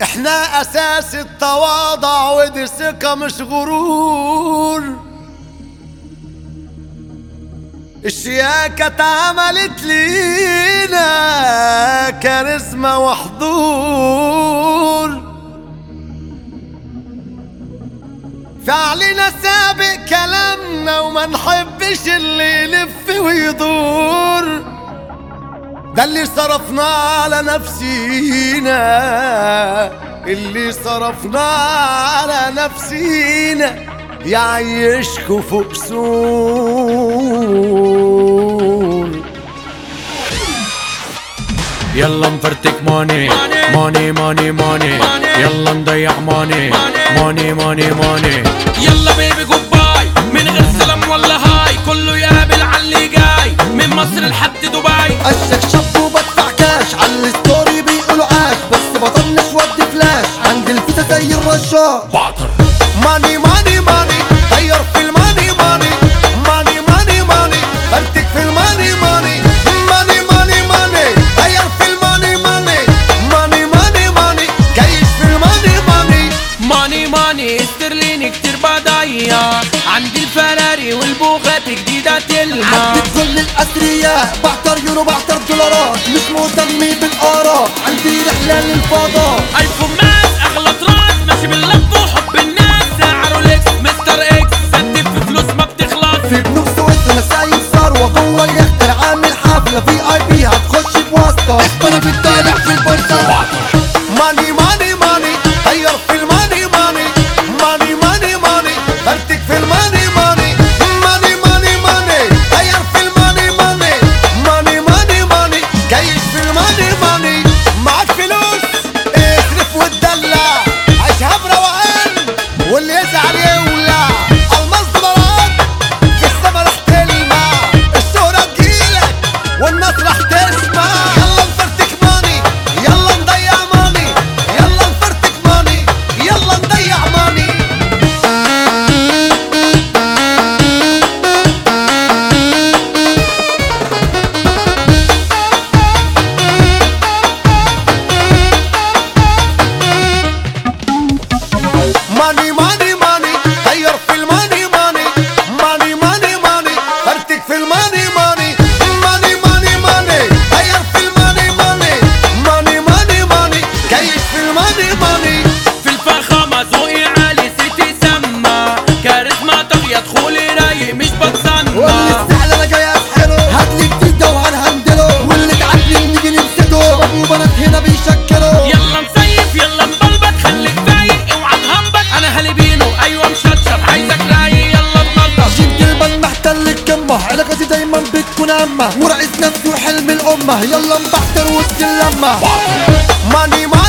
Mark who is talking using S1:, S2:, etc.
S1: احنا اساس التواضع ودي ثقة مش غرور. الشياكة اتعملت لينا كاريزما وحضور. فعلنا سابق كلامنا وما نحبش اللي يلف ويدور. ده اللي صرفناه على نفسينا، اللي صرفناه على نفسينا يعيشكوا فوق سور.
S2: يلا نفرتك ماني ماني ماني ماني، يلا نضيع ماني ماني ماني ماني.
S3: يلا بيبي جود باي من غير سلام ولا هاي، كله يقابل علي جاي من مصر لحد دبي.
S1: اشك شاب وبدفع كاش على الستوري بيقولوا عاش، بس بطنش ودي فلاش عندي الفيزا زي الرشاش.
S2: بعطر
S1: ماني ماني ماني طير في الماني ماني ماني ماني ماني فرتك في الماني ماني ماني ماني ماني طير في الماني ماني ماني ماني ماني جايش في الماني ماني
S3: ماني ماني استرليني كتير بضيع، عندي الفراري والبوغات جديدة تلمع.
S1: عدت كل الاثرياء بعتر يورو بعتر دولارات، مش مهتمي بالاراء عندي رحلة للفضاء.
S3: ايفون ماس اغلى طراز ماشي باللف وحب الناس، سعره ليكس مستر اكس ستف في فلوس ما بتخلص.
S1: في بنوك سويس انا سايب ثروة جوه اليخت عامل حفلة في اي بي هتخش بواسطة. انا بتطالع في البورصة. ماني ماني ماني طير في الماني ماني ماني ماني ماني فرتك في الماني ماني ماني ماني ماني طير في الماني ماني ماني ماني ماني جايش في الماني ماني. معاك فلوس اصرف وتدلع، عيشها بروقان واللي يزعل يولع. الماس دولارات في السما رح تلمع، الشهرة تجيلك والناس رح تسمع. يلا نفرتك ماني يلا نضيع ماني، يلا نفرتك ماني يلا نضيع ماني. ماني ماني ماني طير في الماني ماني ماني ماني ماني فرتك في الماني ماني ماني ماني ماني طير في الماني ماني ماني ماني ماني جايش في الماني ماني.
S3: في الفخامة ذوقي عالي سيتي سما، كاريزما طاغية دخولي رايق مش بتصنع.
S1: واللي استحلى انا جاي اسحله، هاتلي جديد ده وهنهندله، واللي تعدي نيجي نمسكه. بابو وبنات هنا بيشكلوا.
S3: يلا نسيف يلا نبلبط خليك فايق اوعى تهبط، انا هالبينو ايوه مشطشط عايزك رايق يلا ننضف.
S1: جيب البن محتل الكمة، علاقتي دايما بتكون أمة، ورئيس نفسي وحلم الأمة. يلا نبحتر وسط اللمة. ماني